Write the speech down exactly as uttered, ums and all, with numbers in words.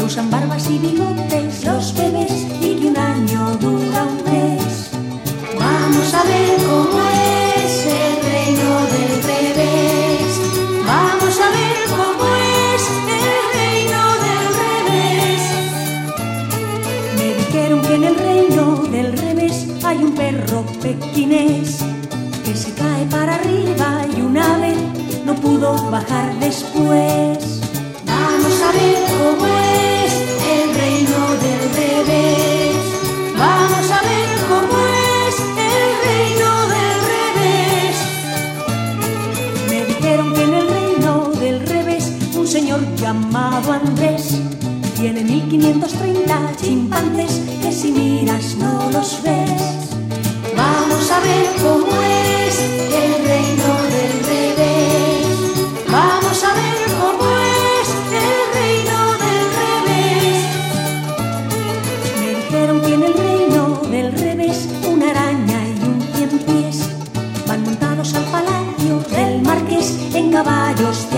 usan barbas y bigotes los bebés y que un año dura un mes. Vamos a ver cómo es el reino del revés. Vamos a ver cómo es el reino del revés. Me dijeron que en el reino del revés hay un perro pequinés que se cae para arriba y un ave no pudo bajar después. Vamos a ver cómo es el reino del revés. Vamos a ver cómo es el reino del revés. Me dijeron que en el reino del revés un señor llamado Andrés tiene mil quinientos treinta chimpancés que si miras no los ves. Vamos a ver cómo es el reino del revés. Vamos a ver cómo es el reino del revés. Me dijeron que en el reino del revés una araña y un cien pies van montados al palacio del marqués en caballos de